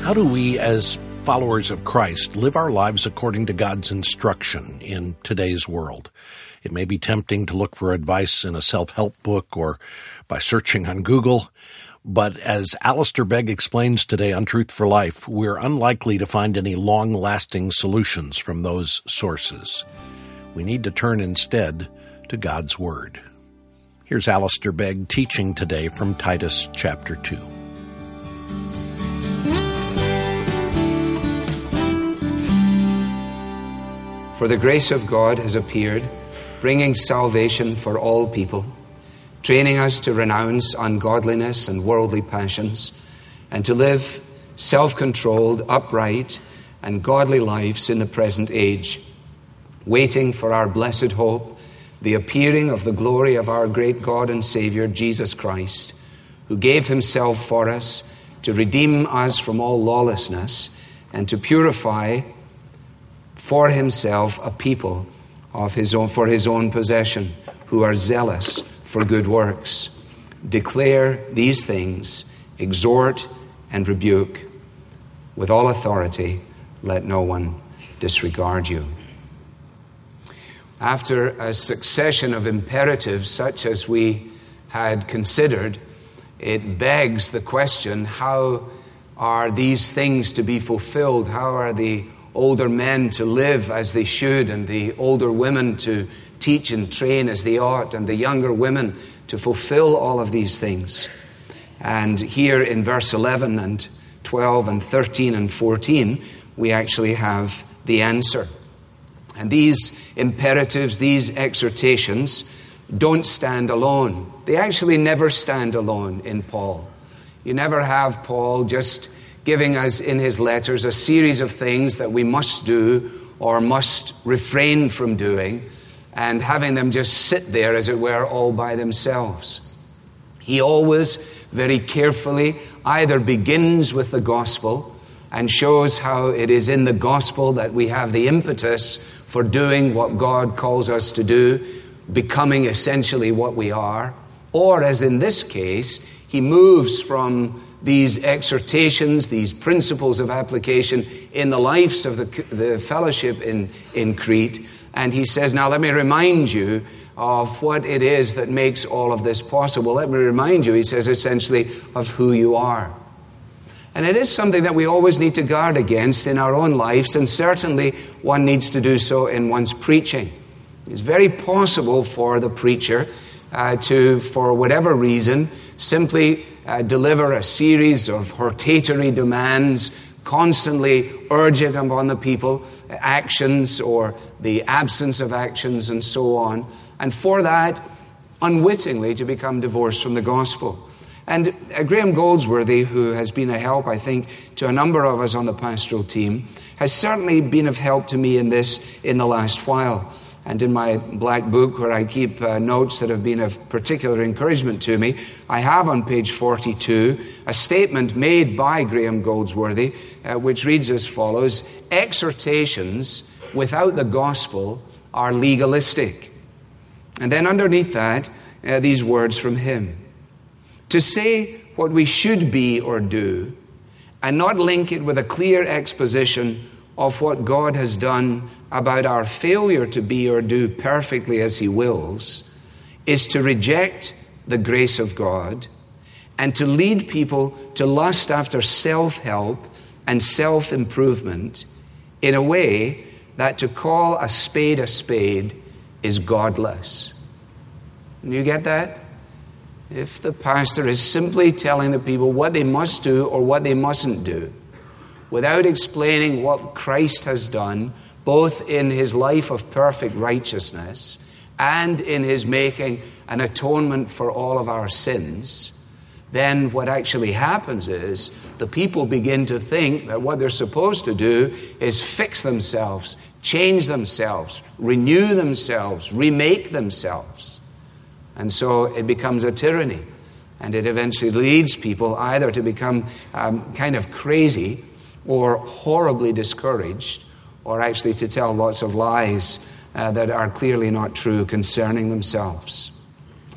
How do we, as followers of Christ, live our lives according to God's instruction in today's world? It may be tempting to look for advice in a self-help book or by searching on Google, but as Alistair Begg explains today on Truth for Life, we're unlikely to find any long-lasting solutions from those sources. We need to turn instead to God's Word. Here's Alistair Begg teaching today from Titus chapter 2. For the grace of God has appeared, bringing salvation for all people, training us to renounce ungodliness and worldly passions, and to live self-controlled, upright, and godly lives in the present age, waiting for our blessed hope, the appearing of the glory of our great God and Savior, Jesus Christ, who gave himself for us to redeem us from all lawlessness and to purify for himself a people of his own, for his own possession, who are zealous for good works. Declare these things, exhort and rebuke. With all authority, let no one disregard you. After a succession of imperatives such as we had considered, it begs the question, how are these things to be fulfilled? How are the older men to live as they should, and the older women to teach and train as they ought, and the younger women to fulfill all of these things? And here in verse 11 and 12 and 13 and 14, we actually have the answer. And these imperatives, these exhortations, don't stand alone. They actually never stand alone in Paul. You never have Paul just giving us in his letters a series of things that we must do or must refrain from doing, and having them just sit there, as it were, all by themselves. He always very carefully either begins with the gospel and shows how it is in the gospel that we have the impetus for doing what God calls us to do, becoming essentially what we are. Or, as in this case, he moves from these exhortations, these principles of application in the lives of the fellowship in Crete. And he says, now let me remind you of what it is that makes all of this possible. Let me remind you, he says, essentially, of who you are. And it is something that we always need to guard against in our own lives, and certainly one needs to do so in one's preaching. It's very possible for the preacher to, for whatever reason, simply deliver a series of hortatory demands, constantly urging upon the people actions or the absence of actions and so on, and for that, unwittingly, to become divorced from the gospel. And Graham Goldsworthy, who has been a help, I think, to a number of us on the pastoral team, has certainly been of help to me in this in the last while. And in my black book, where I keep notes that have been of particular encouragement to me, I have on page 42 a statement made by Graham Goldsworthy, which reads as follows: exhortations without the gospel are legalistic. And then underneath that, these words from him: to say what we should be or do, and not link it with a clear exposition of what God has done about our failure to be or do perfectly as he wills, is to reject the grace of God and to lead people to lust after self-help and self-improvement in a way that to call a spade is godless. And you get that? If the pastor is simply telling the people what they must do or what they mustn't do, without explaining what Christ has done, both in his life of perfect righteousness and in his making an atonement for all of our sins, then what actually happens is the people begin to think that what they're supposed to do is fix themselves, change themselves, renew themselves, remake themselves. And so it becomes a tyranny, and it eventually leads people either to become kind of crazy or horribly discouraged, or actually to tell lots of lies that are clearly not true concerning themselves.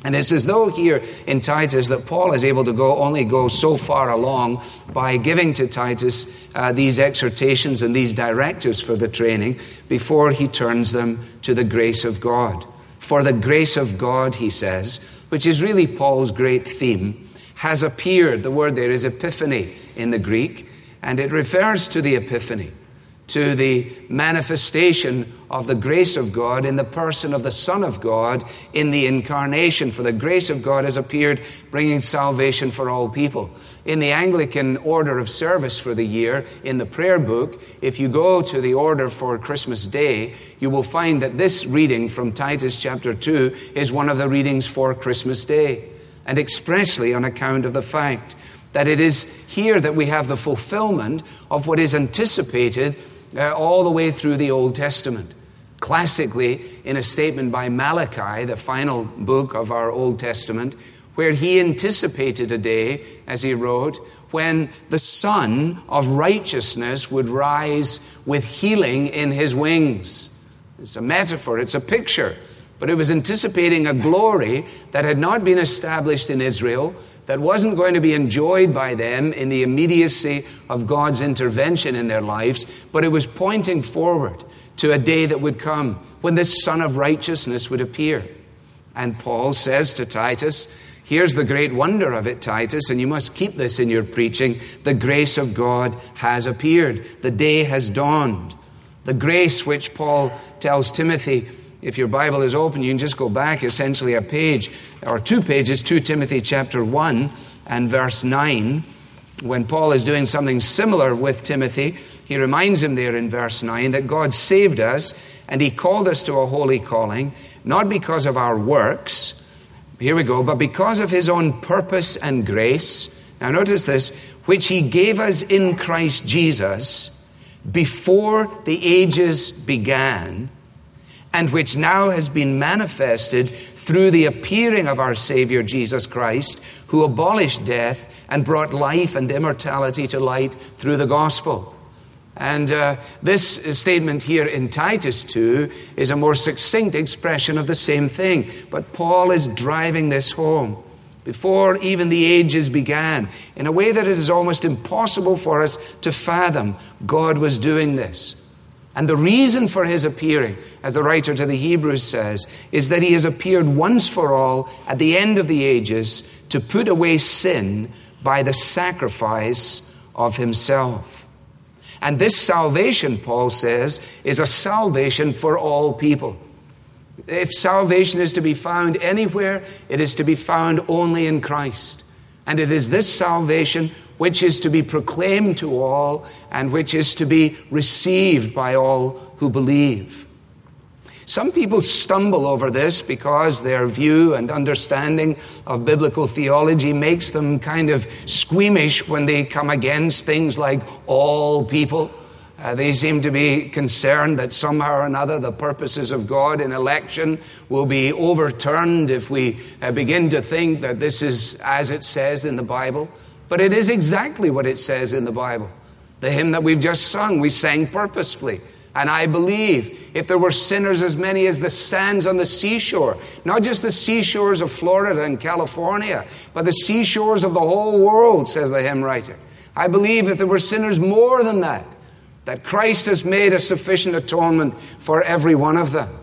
And it's as though here in Titus that Paul is able to only go so far along by giving to Titus these exhortations and these directives for the training before he turns them to the grace of God. For the grace of God, he says, which is really Paul's great theme, has appeared. The word there is epiphany in the Greek, and it refers to the epiphany, to the manifestation of the grace of God in the person of the Son of God in the incarnation. For the grace of God has appeared, bringing salvation for all people. In the Anglican order of service for the year, in the prayer book, if you go to the order for Christmas Day, you will find that this reading from Titus chapter 2 is one of the readings for Christmas Day, and expressly on account of the fact that it is here that we have the fulfillment of what is anticipated all the way through the Old Testament. Classically, in a statement by Malachi, the final book of our Old Testament, where he anticipated a day, as he wrote, when the Son of Righteousness would rise with healing in his wings. It's a metaphor, it's a picture, but it was anticipating a glory that had not been established in Israel, that wasn't going to be enjoyed by them in the immediacy of God's intervention in their lives, but it was pointing forward to a day that would come when this Son of Righteousness would appear. And Paul says to Titus, here's the great wonder of it, Titus, and you must keep this in your preaching. The grace of God has appeared. The day has dawned. The grace which Paul tells Timothy, if your Bible is open, you can just go back essentially a page or 2 pages, 2 Timothy chapter 1 and verse 9. When Paul is doing something similar with Timothy, he reminds him there in verse 9 that God saved us and he called us to a holy calling, not because of our works, here we go, but because of his own purpose and grace. Now notice this, which he gave us in Christ Jesus before the ages began, and which now has been manifested through the appearing of our Savior Jesus Christ, who abolished death and brought life and immortality to light through the gospel. And this statement here in Titus 2 is a more succinct expression of the same thing. But Paul is driving this home. Before even the ages began, in a way that it is almost impossible for us to fathom, God was doing this. And the reason for his appearing, as the writer to the Hebrews says, is that he has appeared once for all at the end of the ages to put away sin by the sacrifice of himself. And this salvation, Paul says, is a salvation for all people. If salvation is to be found anywhere, it is to be found only in Christ. And it is this salvation which is to be proclaimed to all and which is to be received by all who believe. Some people stumble over this because their view and understanding of biblical theology makes them kind of squeamish when they come against things like all people. They seem to be concerned that somehow or another the purposes of God in election will be overturned if we begin to think that this is as it says in the Bible. But it is exactly what it says in the Bible. The hymn that we've just sung, we sang purposefully. And I believe if there were sinners as many as the sands on the seashore, not just the seashores of Florida and California, but the seashores of the whole world, says the hymn writer. I believe if there were sinners more than that Christ has made a sufficient atonement for every one of them.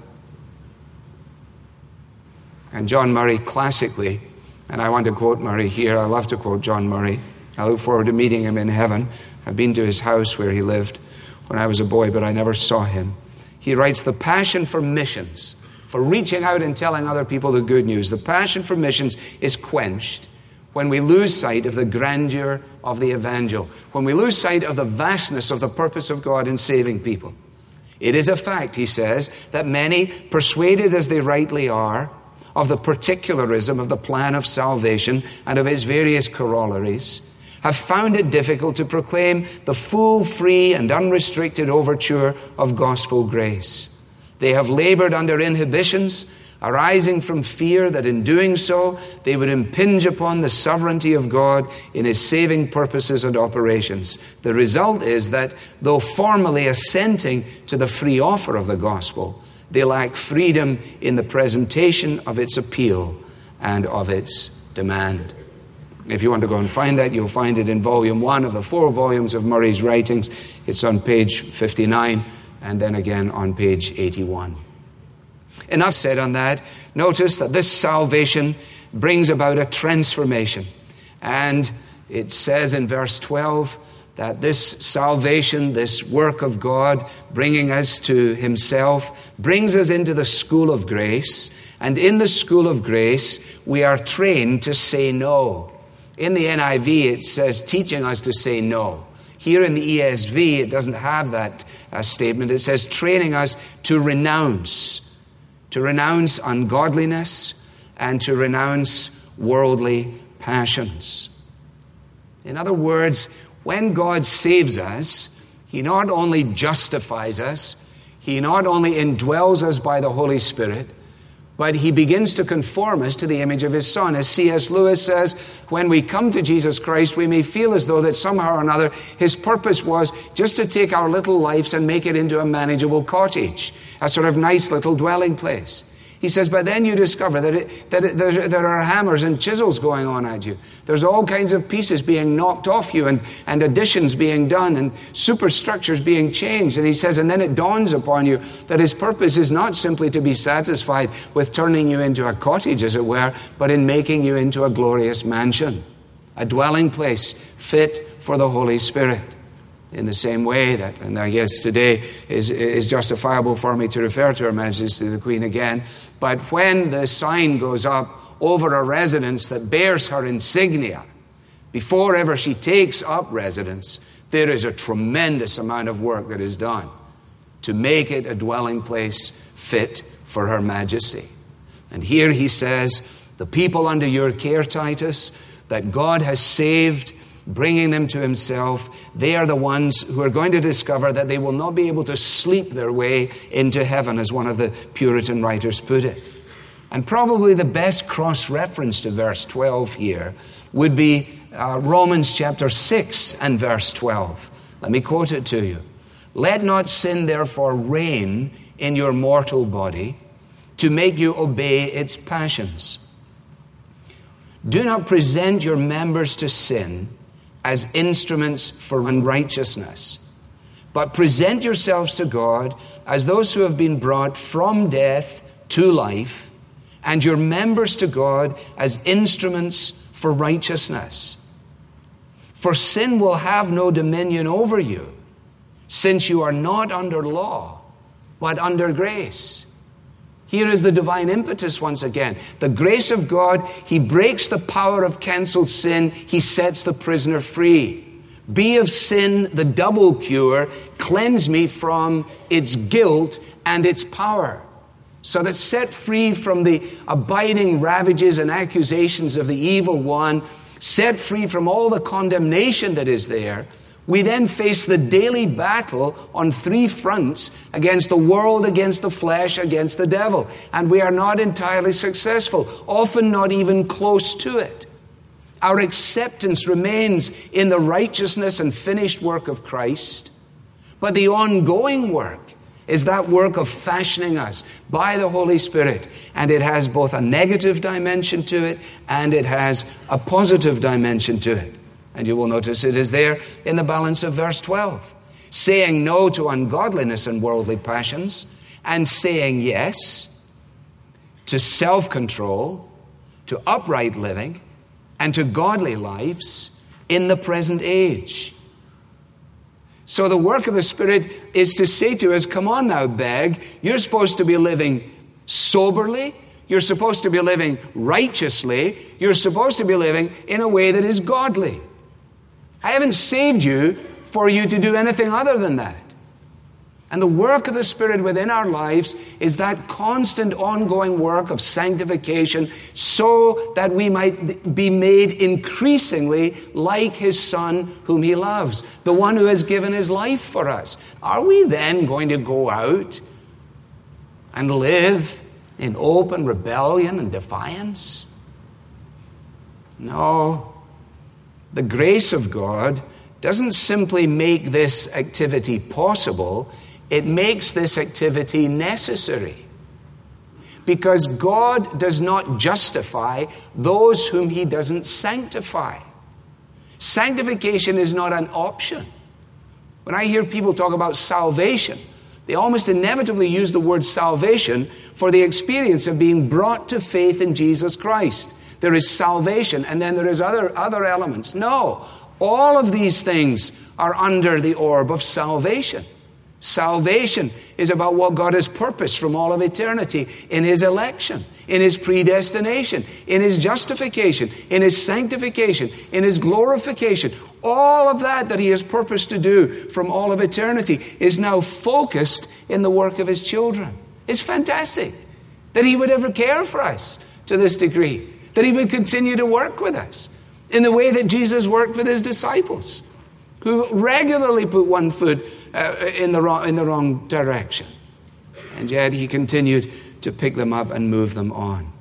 And John Murray classically, and I want to quote Murray here, I love to quote John Murray. I look forward to meeting him in heaven. I've been to his house where he lived when I was a boy, but I never saw him. He writes, the passion for missions, for reaching out and telling other people the good news, the passion for missions is quenched when we lose sight of the grandeur of the evangel, when we lose sight of the vastness of the purpose of God in saving people. It is a fact, he says, that many, persuaded as they rightly are of the particularism of the plan of salvation and of its various corollaries, have found it difficult to proclaim the full, free, and unrestricted overture of gospel grace. They have labored under inhibitions arising from fear that in doing so they would impinge upon the sovereignty of God in his saving purposes and operations. The result is that, though formally assenting to the free offer of the gospel, they lack freedom in the presentation of its appeal. and of its demand. If you want to go and find that, you'll find it in volume 1 of the 4 volumes of Murray's writings. It's on page 59 and then again on page 81. Enough said on that. Notice that this salvation brings about a transformation. And it says in verse 12 that this salvation, this work of God, bringing us to himself, brings us into the school of grace. And in the school of grace, we are trained to say no. In the NIV, it says teaching us to say no. Here in the ESV, it doesn't have that statement. It says training us to renounce ungodliness and to renounce worldly passions. In other words, when God saves us, he not only justifies us, he not only indwells us by the Holy Spirit, but he begins to conform us to the image of his Son. As C.S. Lewis says, when we come to Jesus Christ, we may feel as though that somehow or another his purpose was just to take our little lives and make it into a manageable cottage, a sort of nice little dwelling place. He says, but then you discover that there are hammers and chisels going on at you. There's all kinds of pieces being knocked off you and additions being done and superstructures being changed. And he says, and then it dawns upon you that his purpose is not simply to be satisfied with turning you into a cottage, as it were, but in making you into a glorious mansion, a dwelling place fit for the Holy Spirit. In the same way that, and I guess today is justifiable for me to refer to Her Majesty the Queen again, but when the sign goes up over a residence that bears her insignia, before ever she takes up residence, there is a tremendous amount of work that is done to make it a dwelling place fit for Her Majesty. And here he says, the people under your care, Titus, that God has saved, bringing them to himself, they are the ones who are going to discover that they will not be able to sleep their way into heaven, as one of the Puritan writers put it. And probably the best cross-reference to verse 12 here would be Romans chapter 6 and verse 12. Let me quote it to you. Let not sin therefore reign in your mortal body to make you obey its passions. Do not present your members to sin as instruments for unrighteousness, but present yourselves to God as those who have been brought from death to life, and your members to God as instruments for righteousness. For sin will have no dominion over you, since you are not under law, but under grace. Here is the divine impetus once again. The grace of God, he breaks the power of canceled sin. He sets the prisoner free. Be of sin the double cure. Cleanse me from its guilt and its power. So that set free from the abiding ravages and accusations of the evil one, set free from all the condemnation that is there, we then face the daily battle on 3 fronts against the world, against the flesh, against the devil. And we are not entirely successful, often not even close to it. Our acceptance remains in the righteousness and finished work of Christ. But the ongoing work is that work of fashioning us by the Holy Spirit. And it has both a negative dimension to it and it has a positive dimension to it. And you will notice it is there in the balance of verse 12. Saying no to ungodliness and worldly passions, and saying yes to self-control, to upright living, and to godly lives in the present age. So the work of the Spirit is to say to us, come on now, beg, you're supposed to be living soberly, you're supposed to be living righteously, you're supposed to be living in a way that is godly. I haven't saved you for you to do anything other than that. And the work of the Spirit within our lives is that constant ongoing work of sanctification so that we might be made increasingly like his Son whom he loves, the one who has given his life for us. Are we then going to go out and live in open rebellion and defiance? No. The grace of God doesn't simply make this activity possible, it makes this activity necessary. Because God does not justify those whom he doesn't sanctify. Sanctification is not an option. When I hear people talk about salvation, they almost inevitably use the word salvation for the experience of being brought to faith in Jesus Christ. There is salvation, and then there is other elements. No, all of these things are under the orb of salvation. Salvation is about what God has purposed from all of eternity in his election, in his predestination, in his justification, in his sanctification, in his glorification. All of that he has purposed to do from all of eternity is now focused in the work of his children. It's fantastic that he would ever care for us to this degree, that he would continue to work with us in the way that Jesus worked with his disciples, who regularly put one foot in the wrong direction. And yet he continued to pick them up and move them on.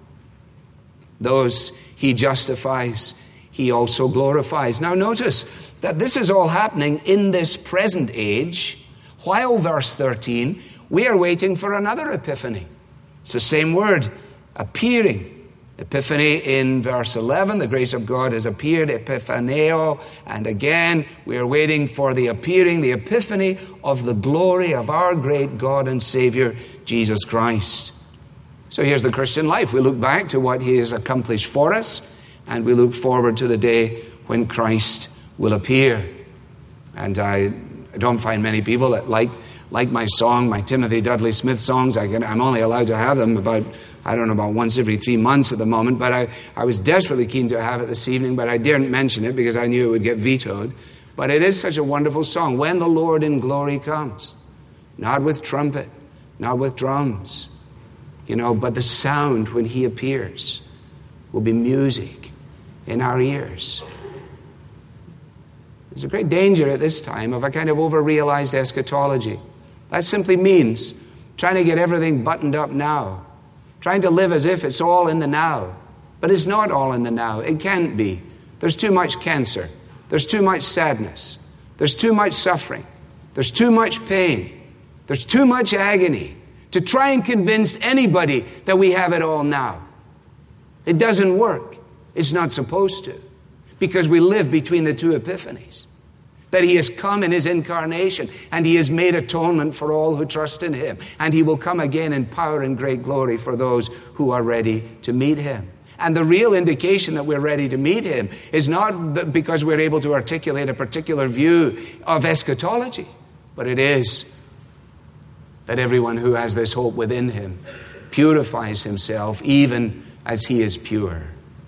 Those he justifies, he also glorifies. Now notice that this is all happening in this present age, while, verse 13, we are waiting for another epiphany. It's the same word, appearing. Epiphany in verse 11, the grace of God has appeared, epiphaneo, and again we are waiting for the appearing, the epiphany of the glory of our great God and Savior, Jesus Christ. So here's the Christian life. We look back to what he has accomplished for us, and we look forward to the day when Christ will appear. And I don't find many people that like my song, my Timothy Dudley Smith songs. I'm only allowed to have them about once every 3 months at the moment, but I was desperately keen to have it this evening, but I daren't mention it because I knew it would get vetoed. But it is such a wonderful song. When the Lord in glory comes, not with trumpet, not with drums, but the sound when he appears will be music in our ears. There's a great danger at this time of a kind of over-realized eschatology. That simply means trying to get everything buttoned up now, trying to live as if it's all in the now. But it's not all in the now. It can't be. There's too much cancer. There's too much sadness. There's too much suffering. There's too much pain. There's too much agony to try and convince anybody that we have it all now. It doesn't work. It's not supposed to. Because we live between the two epiphanies. That he has come in his incarnation and he has made atonement for all who trust in him. And he will come again in power and great glory for those who are ready to meet him. And the real indication that we're ready to meet him is not because we're able to articulate a particular view of eschatology, but it is that everyone who has this hope within him purifies himself even as he is pure.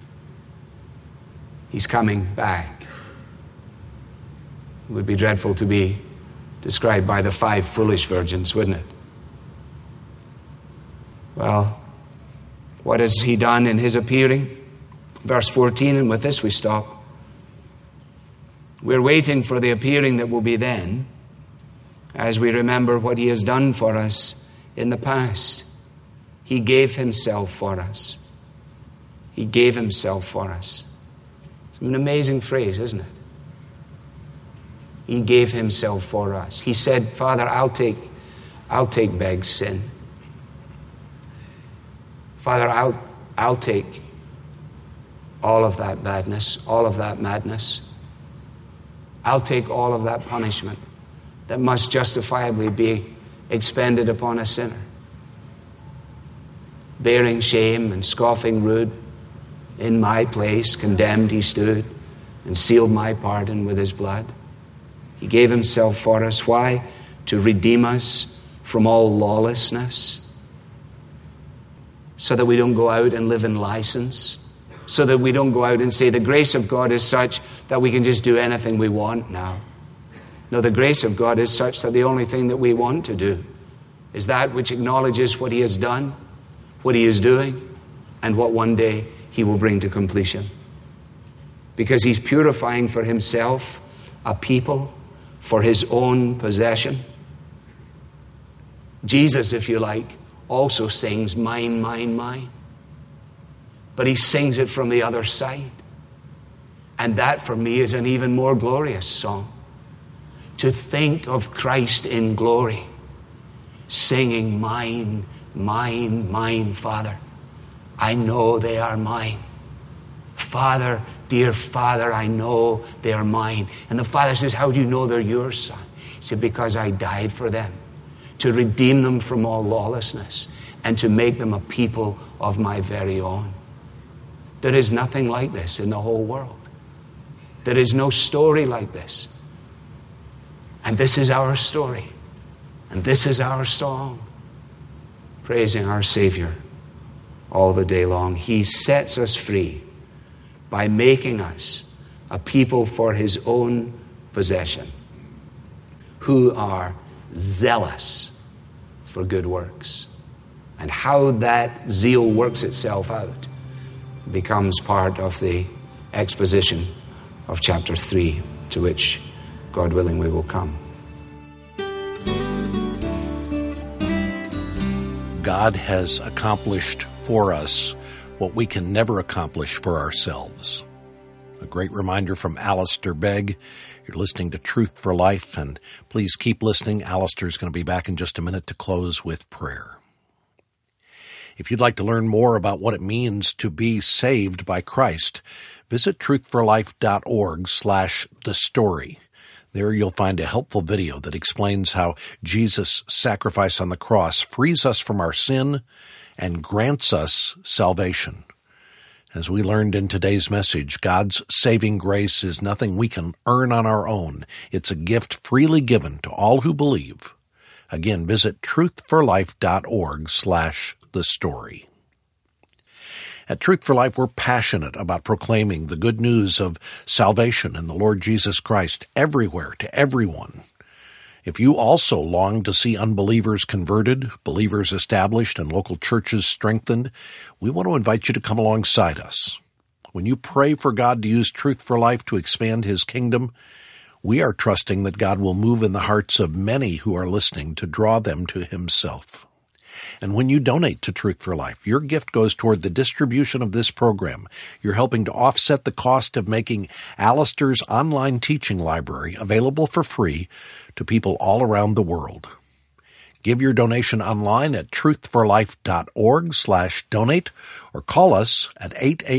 He's coming back. It would be dreadful to be described by the 5 foolish virgins, wouldn't it? Well, what has he done in his appearing? Verse 14, and with this we stop. We're waiting for the appearing that will be then, as we remember what he has done for us in the past. He gave himself for us. He gave himself for us. It's an amazing phrase, isn't it? He gave himself for us. He said, Father, I'll take Beg's sin. Father, I'll take all of that badness, all of that madness. I'll take all of that punishment that must justifiably be expended upon a sinner. Bearing shame and scoffing rude, in my place condemned he stood and sealed my pardon with his blood. He gave himself for us. Why? To redeem us from all lawlessness, so that we don't go out and live in license, so that we don't go out and say the grace of God is such that we can just do anything we want now. No, the grace of God is such that the only thing that we want to do is that which acknowledges what he has done, what he is doing, and what one day he will bring to completion. Because he's purifying for himself a people for his own possession. Jesus, if you like, also sings mine, mine, mine. But he sings it from the other side. And that for me is an even more glorious song. To think of Christ in glory, singing mine, Mine, Father. I know they are mine. Father, dear Father, I know they are mine. And the Father says, how do you know they're yours, son? He said, because I died for them, to redeem them from all lawlessness and to make them a people of my very own. There is nothing like this in the whole world. There is no story like this. And this is our story. And this is our song, praising our Savior all the day long. He sets us free by making us a people for his own possession, who are zealous for good works. And how that zeal works itself out becomes part of the exposition of chapter 3, to which, God willing, we will come. God has accomplished for us what we can never accomplish for ourselves. A great reminder from Alistair Begg. You're listening to Truth for Life, and please keep listening. Alistair's going to be back in just a minute to close with prayer. If you'd like to learn more about what it means to be saved by Christ, visit truthforlife.org/thestory. There you'll find a helpful video that explains how Jesus' sacrifice on the cross frees us from our sin and grants us salvation. As we learned in today's message, God's saving grace is nothing we can earn on our own. It's a gift freely given to all who believe. Again, visit truthforlife.org/thestory. At Truth for Life, we're passionate about proclaiming the good news of salvation in the Lord Jesus Christ everywhere to everyone. If you also long to see unbelievers converted, believers established, and local churches strengthened, we want to invite you to come alongside us. When you pray for God to use Truth for Life to expand his kingdom, we are trusting that God will move in the hearts of many who are listening to draw them to himself. And when you donate to Truth for Life, your gift goes toward the distribution of this program. You're helping to offset the cost of making Alistair's online teaching library available for free to people all around the world. Give your donation online at truthforlife.org/donate or call us at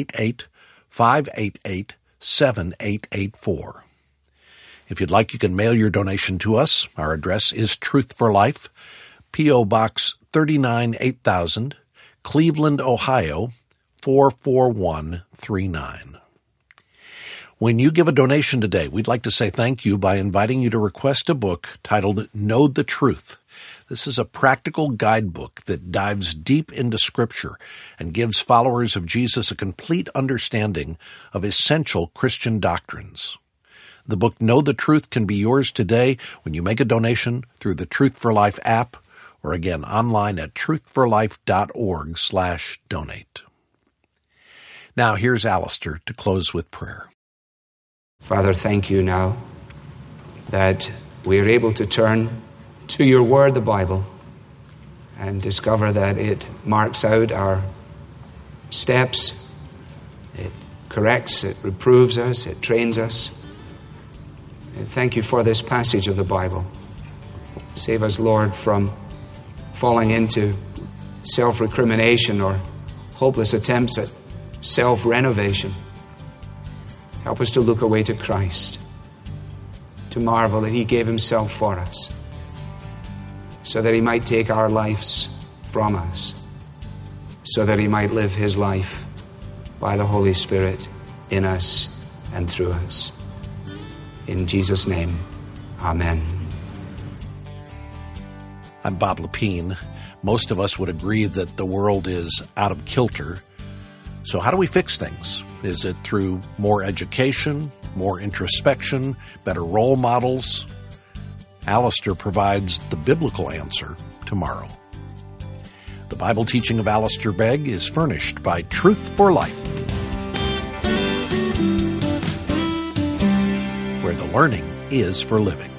888-588-7884. If you'd like, you can mail your donation to us. Our address is Truth for Life, P.O. Box 39 8000, Cleveland, Ohio, 44139. When you give a donation today, we'd like to say thank you by inviting you to request a book titled Know the Truth. This is a practical guidebook that dives deep into Scripture and gives followers of Jesus a complete understanding of essential Christian doctrines. The book Know the Truth can be yours today when you make a donation through the Truth for Life app, or again, online at truthforlife.org/donate. Now, here's Alistair to close with prayer. Father, thank you now that we are able to turn to your word, the Bible, and discover that it marks out our steps, it corrects, it reproves us, it trains us. And thank you for this passage of the Bible. Save us, Lord, from falling into self-recrimination or hopeless attempts at self-renovation. Help us to look away to Christ, to marvel that he gave himself for us, so that he might take our lives from us, so that he might live his life by the Holy Spirit in us and through us. In Jesus' name, amen. I'm Bob Lepine. Most of us would agree that the world is out of kilter. So how do we fix things? Is it through more education, more introspection, better role models? Alistair provides the biblical answer tomorrow. The Bible teaching of Alistair Begg is furnished by Truth for Life, where the learning is for living.